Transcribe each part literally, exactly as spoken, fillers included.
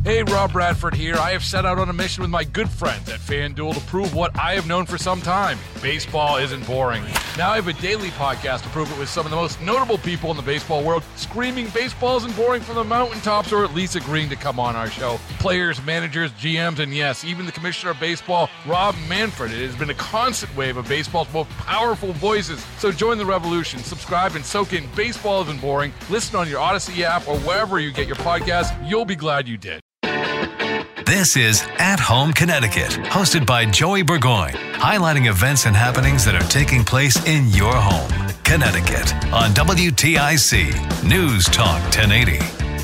Hey, Rob Bradford here. I have set out on a mission with my good friends at FanDuel to prove what I have known for some time. Baseball isn't boring. Now I have a daily podcast to prove it with some of the most notable people in the baseball world, screaming baseball isn't boring from the mountaintops, or at least agreeing to come on our show. Players, managers, G Ms, and yes, even the commissioner of baseball, Rob Manfred. It has been a constant wave of baseball's most powerful voices. So join the revolution. Subscribe and soak in Baseball Isn't Boring. Listen on your Odyssey app or wherever you get your podcasts. You'll be glad you did. This is At Home Connecticut, hosted by Joey Burgoyne, highlighting events and happenings that are taking place in your home, Connecticut, on W T I C News Talk ten eighty.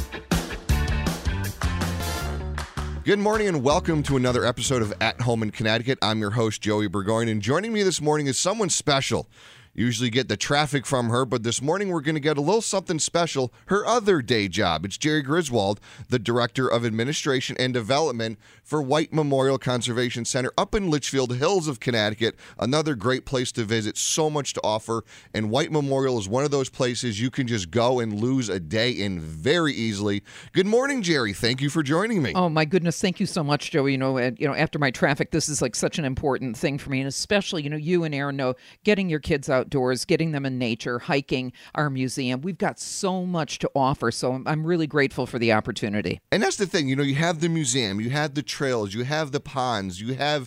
Good morning and welcome to another episode of At Home in Connecticut. I'm your host, Joey Burgoyne, and joining me this morning is someone special. Usually get the traffic from her, but this morning we're going to get a little something special, her other day job. It's Jerry Griswold, the Director of Administration and Development for White Memorial Conservation Center up in Litchfield Hills of Connecticut. Another great place to visit, so much to offer, and White Memorial is one of those places you can just go and lose a day in very easily. Good morning, Jerry. Thank you for joining me. Oh, my goodness. Thank you so much, Joey. You know, uh, you know, after my traffic, this is like such an important thing for me, and especially, you know, you and Aaron know, getting your kids out outdoors, getting them in nature, hiking our museum. We've got so much to offer, so I'm, I'm really grateful for the opportunity. And that's the thing, you know, you have the museum, you have the trails, you have the ponds, you have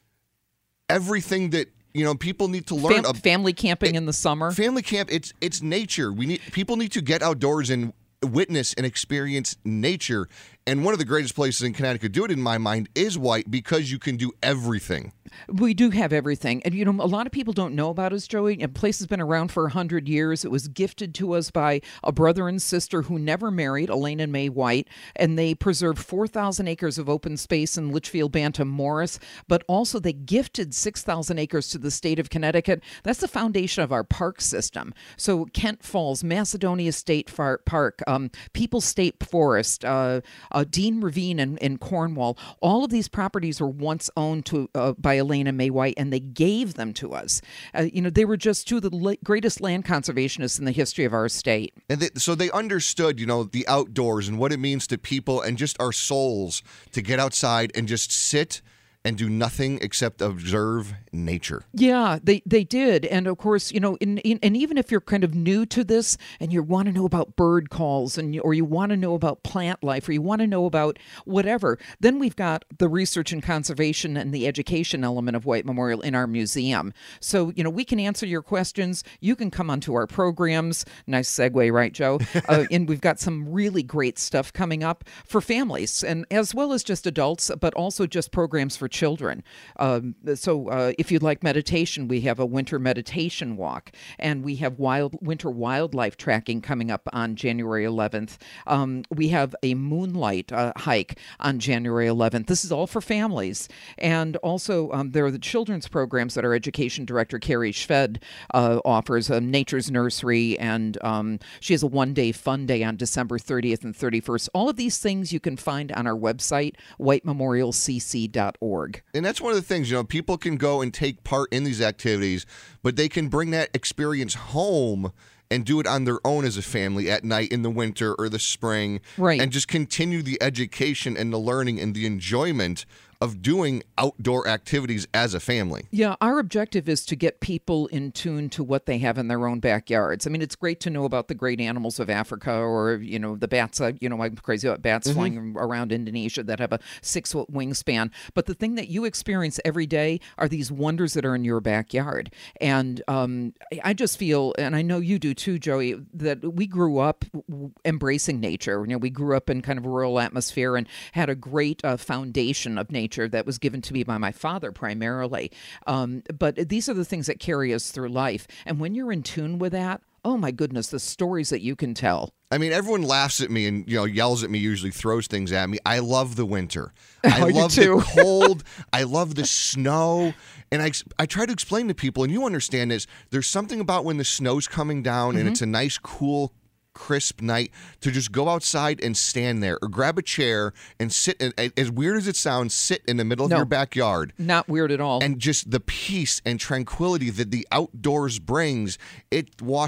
everything that, you know, people need to learn. Fam- family camping it, in the summer. Family camp, it's it's nature. We need people need to get outdoors and witness and experience nature. And one of the greatest places in Connecticut to do it, in my mind, is White, because you can do everything. We do have everything. And, you know, a lot of people don't know about us, Joey. The place has been around for one hundred years. It was gifted to us by a brother and sister who never married, Elaine and May White, and they preserved four thousand acres of open space in Litchfield, Bantam, Morris, but also they gifted six thousand acres to the state of Connecticut. That's the foundation of our park system. So Kent Falls, Macedonia State Park, um, Peoples State Forest, uh, uh, Dean Ravine in, in Cornwall, all of these properties were once owned to uh, by Elaine and May White, and they gave them to us. Uh, you know, they were just two of the la- greatest land conservationists in the history of our state. And they, so they understood, you know, the outdoors and what it means to people and just our souls to get outside and just sit and do nothing except observe nature. Yeah, they, they did. And of course, you know, in, in, and even if you're kind of new to this and you want to know about bird calls and or you want to know about plant life or you want to know about whatever, then we've got the research and conservation and the education element of White Memorial in our museum. So, you know, we can answer your questions. You can come onto our programs. Nice segue, right, Joe? uh, and we've got some really great stuff coming up for families, and as well as just adults, but also just programs for children. Um, so uh, if you'd like meditation, we have a winter meditation walk, and we have wild winter wildlife tracking coming up on January eleventh. Um, we have a moonlight uh, hike on January eleventh. This is all for families. And also um, there are the children's programs that our education director, Carrie Schved, uh, offers, uh, Nature's Nursery, and um, she has a one-day fun day on December thirtieth and thirty-first. All of these things you can find on our website, white memorial c c dot org. And that's one of the things, you know, people can go and take part in these activities, but they can bring that experience home and do it on their own as a family at night in the winter or the spring. Right. And just continue the education and the learning and the enjoyment of doing outdoor activities as a family. Yeah, our objective is to get people in tune to what they have in their own backyards. I mean, it's great to know about the great animals of Africa, or, you know, the bats. Uh, you know, I'm crazy about bats mm-hmm. flying around Indonesia that have a six-foot wingspan. But the thing that you experience every day are these wonders that are in your backyard. And um, I just feel, and I know you do too, Joey, that we grew up embracing nature. You know, we grew up in kind of a rural atmosphere and had a great uh, foundation of nature that was given to me by my father primarily. Um, but these are the things that carry us through life. And when you're in tune with that, oh my goodness, the stories that you can tell. I mean, everyone laughs at me and, you know, yells at me, usually throws things at me. I love the winter. I oh, love you too. the cold. I love the snow. And I, I try to explain to people, and you understand this, there's something about when the snow's coming down mm-hmm. and it's a nice, cool, crisp night to just go outside and stand there or grab a chair and sit, in, as weird as it sounds, sit in the middle of no, your backyard. Not weird at all. And just the peace and tranquility that the outdoors brings, it washes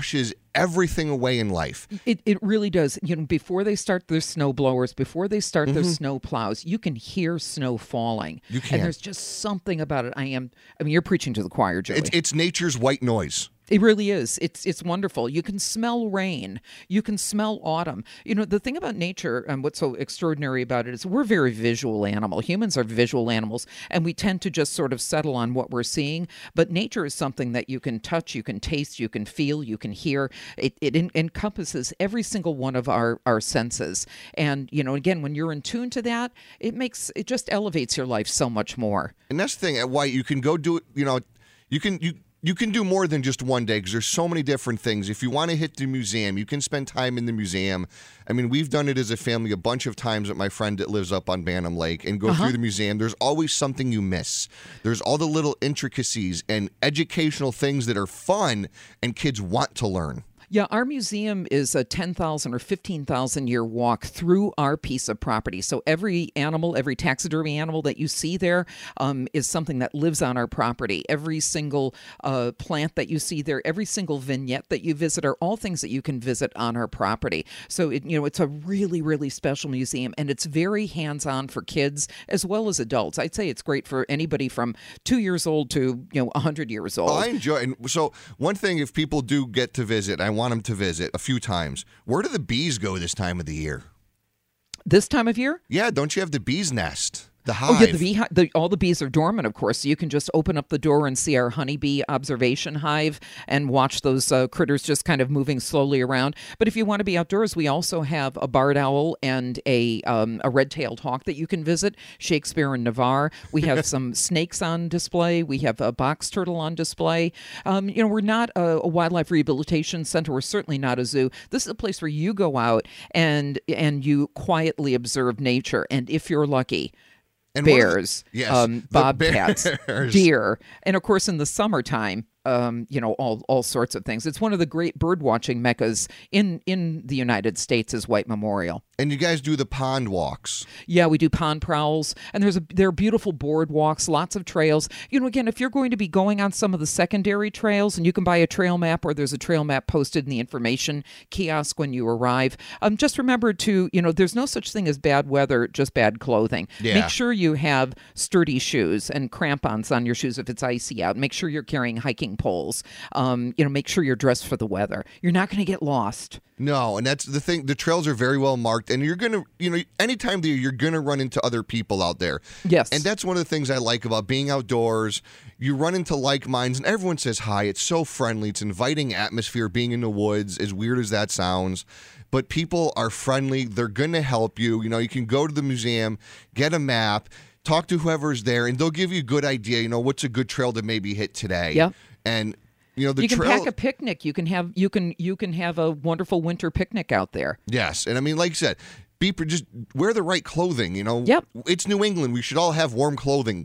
everything away in life. It it really does. You know, before they start their snow blowers, before they start Mm-hmm. their snow plows, you can hear snow falling. You can. And there's just something about it. I am. I mean, you're preaching to the choir, Joey. It's, it's nature's white noise. It really is. It's it's wonderful. You can smell rain. You can smell autumn. You know, the thing about nature and what's so extraordinary about it is we're very visual animal. Humans are visual animals, and we tend to just sort of settle on what we're seeing. But nature is something that you can touch, you can taste, you can feel, you can hear. It it en- encompasses every single one of our, our senses. And, you know, again, when you're in tune to that, it makes it just elevates your life so much more. And that's the thing, why you can go do it, you know, you can you you can do more than just one day because there's so many different things. If you want to hit the museum, you can spend time in the museum. I mean, we've done it as a family a bunch of times with my friend that lives up on Bantam Lake and go Uh-huh. through the museum. There's always something you miss. There's all the little intricacies and educational things that are fun and kids want to learn. Yeah, our museum is a ten thousand or fifteen thousand year walk through our piece of property. So every animal, every taxidermy animal that you see there um, is something that lives on our property. Every single uh, plant that you see there, every single vignette that you visit are all things that you can visit on our property. So, it, you know, it's a really, really special museum, and it's very hands-on for kids as well as adults. I'd say it's great for anybody from two years old to, you know, one hundred years old. Oh, I enjoy it. And so one thing, if people do get to visit, I want them to visit a few times. Where do the bees go this time of the year? This time of year? Yeah, don't you have the bee's nest? The hive. Oh, yeah, the bee, hi- the, all the bees are dormant, of course. So you can just open up the door and see our honeybee observation hive and watch those uh, critters just kind of moving slowly around. But if you want to be outdoors, we also have a barred owl and a um, a red-tailed hawk that you can visit, Shakespeare and Navarre. We have some snakes on display. We have a box turtle on display. Um, you know, we're not a, a wildlife rehabilitation center. We're certainly not a zoo. This is a place where you go out and and you quietly observe nature. And if you're lucky, And what are the- bears, yes, um, the bobcats, bears. deer, and of course in the summertime, um, you know, all all sorts of things. It's one of the great bird watching meccas in in the United States is White Memorial. And you guys do the pond walks. Yeah, we do pond prowls, and there's a there are beautiful boardwalks, lots of trails. You know, again, if you're going to be going on some of the secondary trails, and you can buy a trail map, or there's a trail map posted in the information kiosk when you arrive. Um, just remember to, you know, there's no such thing as bad weather, just bad clothing. Yeah. Make sure you have sturdy shoes and crampons on your shoes if it's icy out. Make sure you're carrying hiking poles. Um, you know, make sure you're dressed for the weather. You're not going to get lost. No, and that's the thing. The trails are very well marked, and you're going to, you know, any time of the year, you're going to run into other people out there. Yes. And that's one of the things I like about being outdoors. You run into like minds, and everyone says hi. It's so friendly. It's inviting atmosphere, being in the woods, as weird as that sounds. But people are friendly. They're going to help you. You know, you can go to the museum, get a map, talk to whoever's there, and they'll give you a good idea, you know, what's a good trail to maybe hit today. Yep. And you know, the you can trail, pack a picnic. You can have you can you can have a wonderful winter picnic out there. yes, and I mean, like you said, be pre- just wear the right clothing. You know, Yep. It's New England. We should all have warm clothing.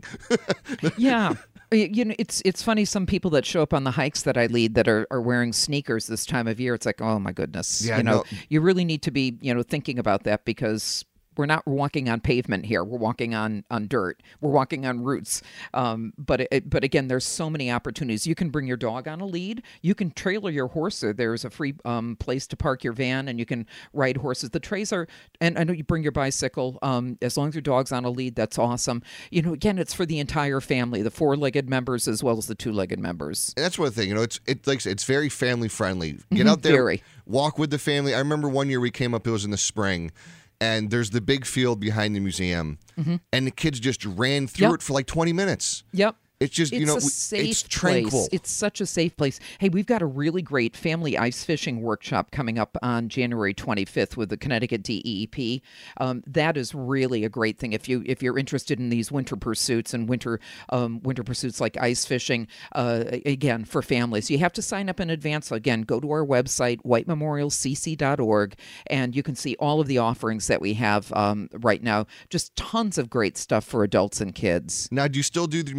Yeah. Y- You know, it's it's funny. Some people that show up on the hikes that I lead that are, are wearing sneakers this time of year. It's like, oh my goodness. Yeah, you know, no. you really need to be, you know, thinking about that because we're not walking on pavement here. We're walking on, on dirt. We're walking on roots. Um, but it, but again, there's so many opportunities. You can bring your dog on a lead. You can trailer your horse. There- There's a free um, place to park your van, and you can ride horses. The trays are, and I know you bring your bicycle. Um, as long as your dog's on a lead, that's awesome. You know, again, it's for the entire family, the four-legged members as well as the two-legged members. And that's one thing, you know, it's it like I said, it's very family friendly. Get out there, Very. walk with the family. I remember one year we came up, it was in the spring, and there's the big field behind the museum, and the kids just ran through Yep. it for like twenty minutes. Yep. It's just, It's you know, a we- safe it's tranquil. place. It's such a safe place. Hey, we've got a really great family ice fishing workshop coming up on January twenty-fifth with the Connecticut D E E P. Um, that is really a great thing if you if you're interested in these winter pursuits and winter um, winter pursuits like ice fishing. Uh, again, for families, you have to sign up in advance. So again, go to our website white memorial c c dot org, and you can see all of the offerings that we have um, right now. Just tons of great stuff for adults and kids. Now, do you still do the museum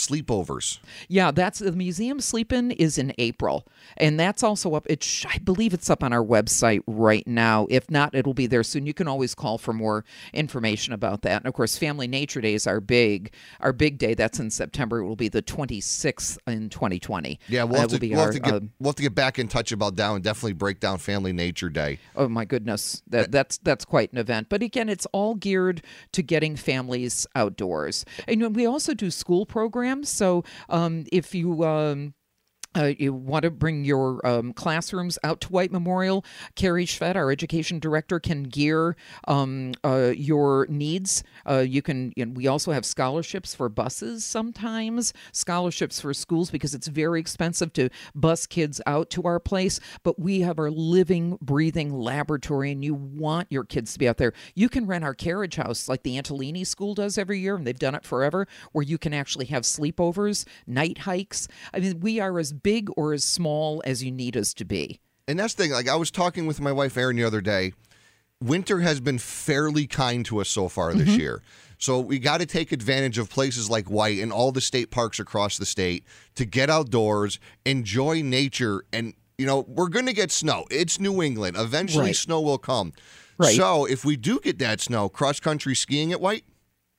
sleepovers. Yeah, that's the museum sleep-in is in April, and that's also up. It sh- I believe it's up on our website right now. If not, it'll be there soon. You can always call for more information about that. And of course, Family Nature Day is our big our big day. That's in September. It will be the twenty-sixth in twenty twenty. Yeah, we'll, uh, have, to, we'll our, have to get uh, we'll have to get back in touch about that and definitely break down Family Nature Day. Oh my goodness, that that's that's quite an event. But again, it's all geared to getting families outdoors. And we also do school programs. So um, if you um, Uh, you want to bring your um, classrooms out to White Memorial, Carrie Schved, our education director, can gear um, uh, your needs. Uh, you can. You know, we also have scholarships for buses sometimes, scholarships for schools because it's very expensive to bus kids out to our place. But we have our living, breathing laboratory, and you want your kids to be out there. You can rent our carriage house like the Antolini School does every year, and they've done it forever, where you can actually have sleepovers, night hikes. I mean, we are as big or as small as you need us to be. And that's the thing. Like I was talking with my wife Erin the other day. Winter has been fairly kind to us so far this Mm-hmm. year. So we got to take advantage of places like White and all the state parks across the state to get outdoors, enjoy nature, and you know, we're going to get snow. It's New England. Eventually Right. snow will come. Right. So if we do get that snow, cross-country skiing at White?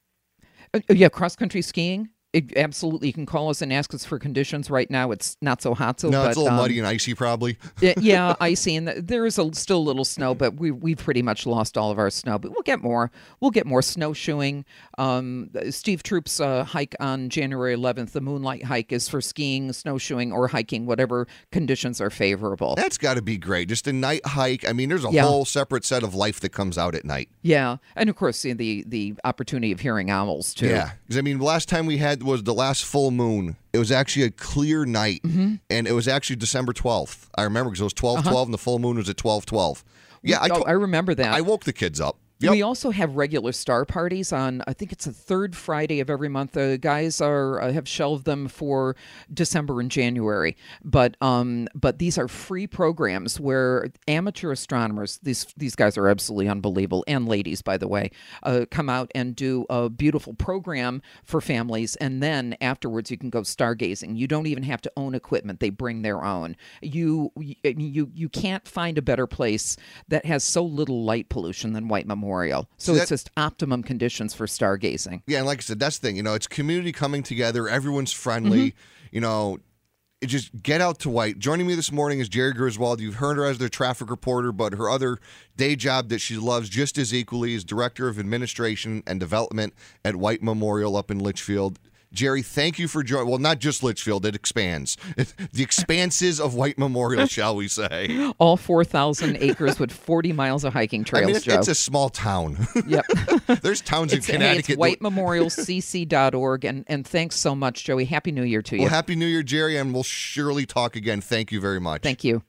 Uh, yeah, cross-country skiing. It, absolutely. You can call us and ask us for conditions. Right now, it's not so hot. So, No, but, it's a little um, muddy and icy probably. yeah, yeah, icy, and there is a, still a little snow, but we we've pretty much lost all of our snow. But we'll get more. We'll get more snowshoeing. Um, Steve Troop's uh, hike on January eleventh, the Moonlight Hike, is for skiing, snowshoeing, or hiking, whatever conditions are favorable. That's got to be great. Just a night hike. I mean, there's a Yeah. whole separate set of life that comes out at night. Yeah, and of course, the the, the opportunity of hearing owls too. Yeah, because I mean, the last time we had was the last full moon. It was actually a clear night, Mm-hmm. and it was actually December twelfth. I remember because it was twelve twelve, and the full moon was at twelve twelve. Yeah, I, oh, to- I remember that. I woke the kids up. Yep. We also have regular star parties on, I think it's the third Friday of every month. The guys are uh, have shelved them for December and January, but um, but these are free programs where amateur astronomers, these these guys are absolutely unbelievable, and ladies, by the way, uh, come out and do a beautiful program for families, and then afterwards you can go stargazing. You don't even have to own equipment; they bring their own. You you you can't find a better place that has so little light pollution than White Memorial. So See, it's that- just optimum conditions for stargazing. Yeah, and like I said, that's the thing. You know, it's community coming together. Everyone's friendly. You know, it just get out to White. Joining me this morning is Jerry Griswold. You've heard her as their traffic reporter, but her other day job that she loves just as equally is Director of Administration and Development at White Memorial up in Litchfield. Jerry, thank you for joining. Well, not just Litchfield, it expands. The expanses of White Memorial, shall we say. All four thousand acres with forty miles of hiking I trails, mean, it's, Joe. it's a small town. Yep. There's towns It's, in hey, Connecticut. it's white memorial c c dot org. And, and thanks so much, Joey. Happy New Year to you. Well, Happy New Year, Jerry, and we'll surely talk again. Thank you very much. Thank you.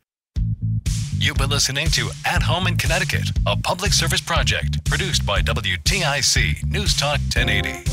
You've been listening to At Home in Connecticut, a public service project produced by W T I C News Talk ten eighty.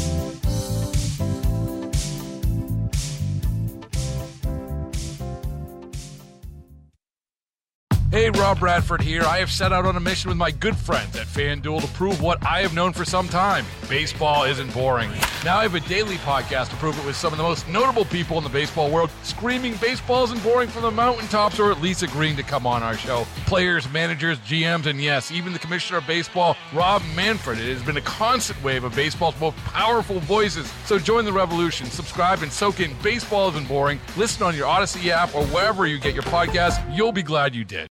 Hey, Rob Bradford here. I have set out on a mission with my good friends at FanDuel to prove what I have known for some time. Baseball isn't boring. Now I have a daily podcast to prove it with some of the most notable people in the baseball world, screaming baseball isn't boring from the mountaintops, or at least agreeing to come on our show. Players, managers, G Ms, and yes, even the commissioner of baseball, Rob Manfred. It has been a constant wave of baseball's most powerful voices. So join the revolution. Subscribe and soak in Baseball Isn't Boring. Listen on your Odyssey app or wherever you get your podcasts. You'll be glad you did.